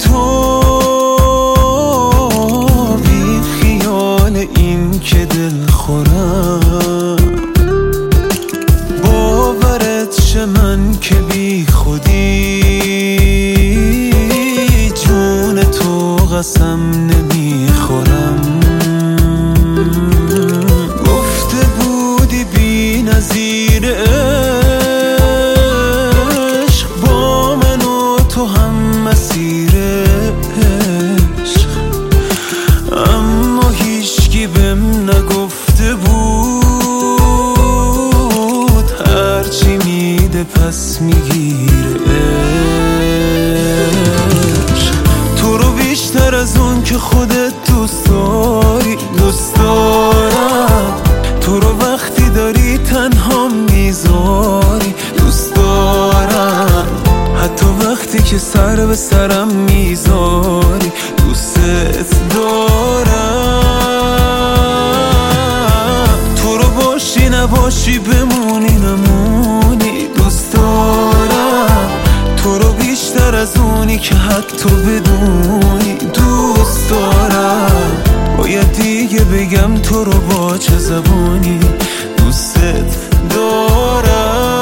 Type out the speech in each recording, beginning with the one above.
تو بی خیال این که دل خورم، باورت شه من که بی خودی جون تو قسم نمیخورم. گفته بودی بی نظیر عشق، با من و تو هم مسیر عشق، اما هیچکی بهم نگفته بود هرچی میده پس میگیره عشق. تو رو بیشتر از اون که خودت دوست داری دوست دارم، تو رو وقتی داری تنها میذاری دوست دارم، حتی وقتی که سر به سرم میذاری دوستت دارم. تو رو باشی نباشی بمونی نمونی دوست دارم، تو رو بیشتر از اونی که حتی بدونی دوست دارم. باید دیگه بگم تو رو با چه زبانی دوستت دارم.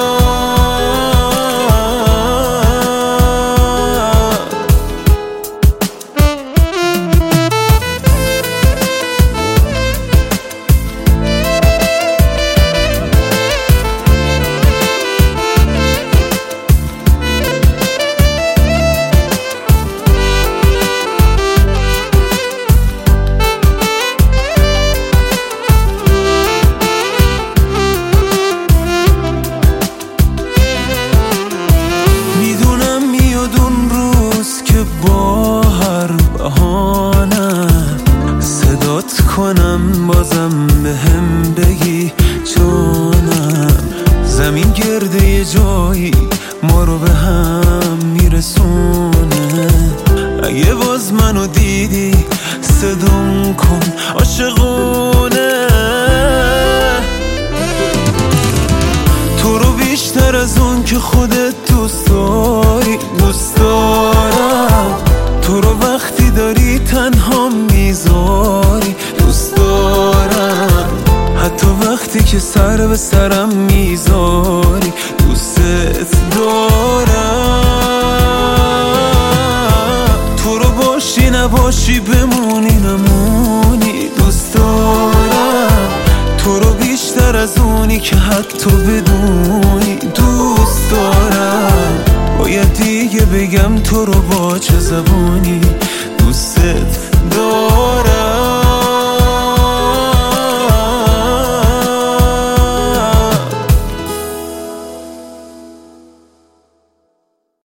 با هر بهانم صدات کنم بازم بهم بگی جانم، زمین گرده یه جایی ما رو به هم میرسونه. اگه باز منو دیدی صدام کن عاشقونه. تو رو بیشتر از اون که خودت دوست داری دوست دارم، تو رو وقتی داری تنها میذاری دوست دارم، حتی وقتی که سر به سرم میذاری دوستت دارم. تو رو باشی نباشی بمونی نمونی دوست دارم، تو رو بیشتر از اونی که حتی بدون